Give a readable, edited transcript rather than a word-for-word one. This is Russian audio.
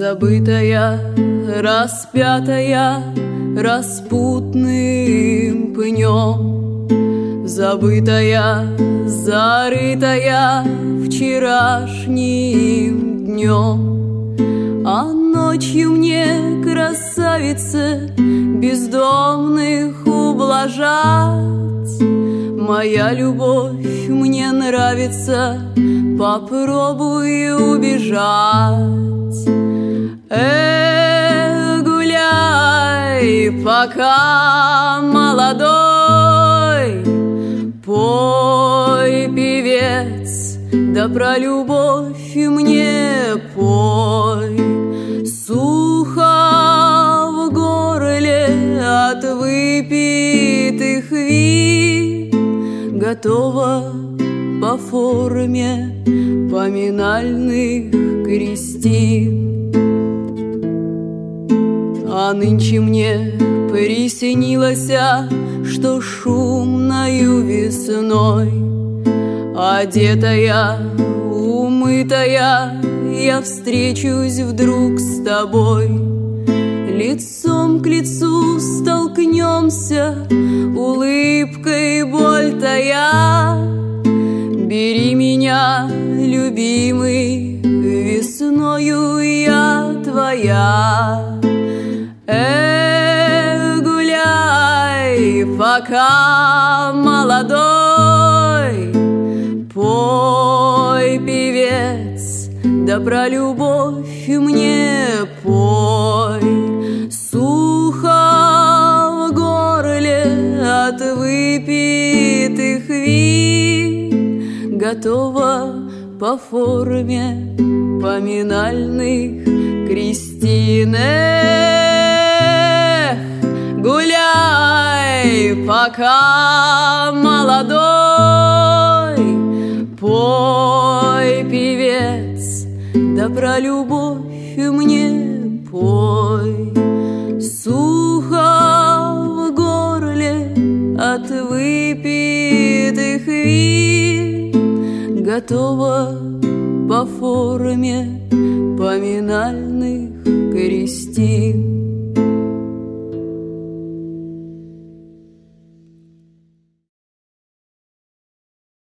Забытая, распятая распутным пнем, забытая, зарытая вчерашним днем. А ночью мне, красавице, бездомных ублажать. Моя любовь мне нравится, попробуй убежать. Гуляй, пока молодой, пой, певец, да про любовь мне пой. Сухо в горле от выпитых вин, готова по форме поминальных крестин. А нынче мне приснилось, что шумною весной, одетая, умытая, я встречусь вдруг с тобой. Лицом к лицу столкнемся, улыбкой боль тая. Бери меня, любимый, весною я твоя. Гуляй, пока молодой, пой, певец, да про любовь мне пой. Сухо в горле от выпитых вин, готова по форме поминальных крестин. Гуляй, пока молодой, пой, певец, да про любовь мне пой. Сухо в горле от выпитых вин, готова по форме поминальных крестин.